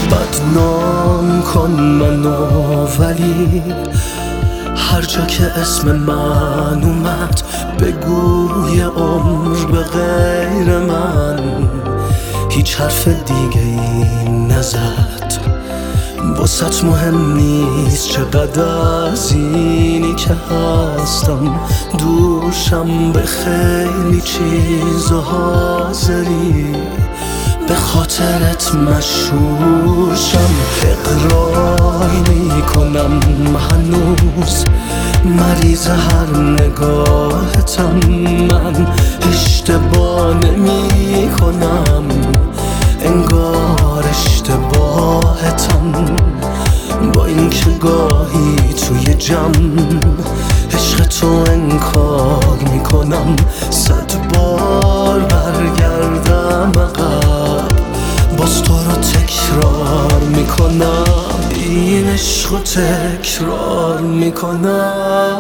بدنام کن منو، ولی هر جا که اسم من اومد بگوی عمر به غیر من هیچ حرف دیگه ای نزد. واسط مهم نیست چقدر از اینی که هستم دوشم، به خیلی چیز حاضری به خاطرت مشهورشم. اقرار میکنم هنوز مریض هر نگاهتم، من اشتباه نمی کنم انگار اشتباهتم. با اینکه گاهی توی جمع عشق تو انکار میکنم، 100 بار برگردم عقب باز تو رو تکرار میکنم، این عشق رو تکرار میکنم.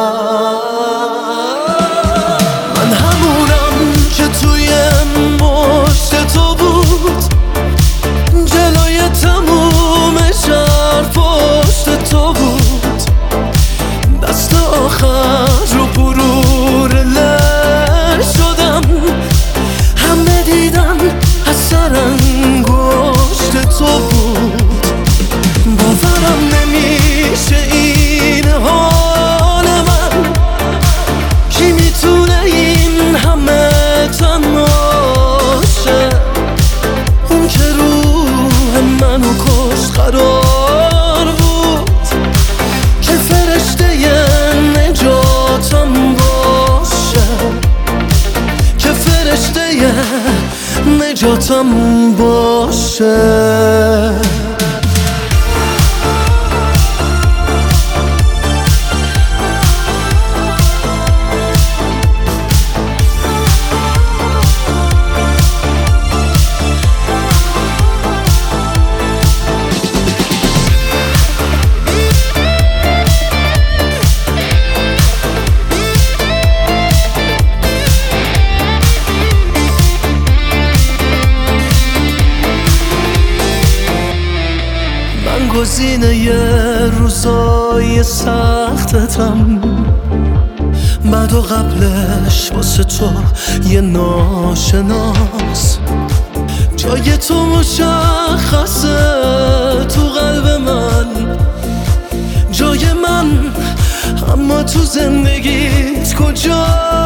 من همونم که توی مشت تو بود، جلوی تموم شهر پشت تو بود، دست آخر رو غرور لر شدم، همه دیدن از سر انگشت تو بود. باورم نمیشه این حال من، کی میتونه این همه تنهاشه؟ اون که روح منو کشت قرار بود که فرشته نجاتم باشه، که فرشته نجاتم باشه. گزینه یه روزای سختتم، بعد و قبلش واسه تو یه ناشناس. جای تو مشخصه تو قلب من، جای من، اما تو زندگیت کجاست؟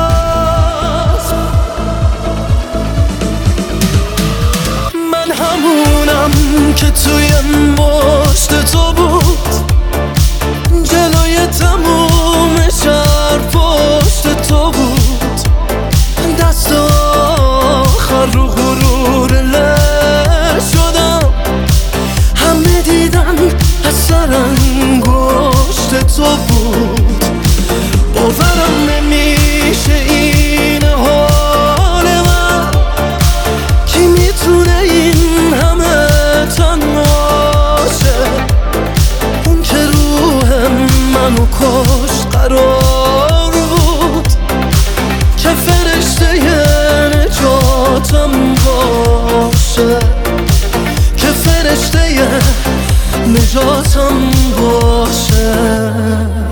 من همونم که توی مشت تو بود، جلوی تموم شهر پشت تو بود، دست آخر رو غرور لر شدم، همه دیدن از سر انگشت تو بود. باورم نمیشه این حال من، کی میتونه این همه تنهاشه؟ اون که روح منو کشت قرار بود که فرشته نجاتم باشه، که فرشته نجاتم باشه.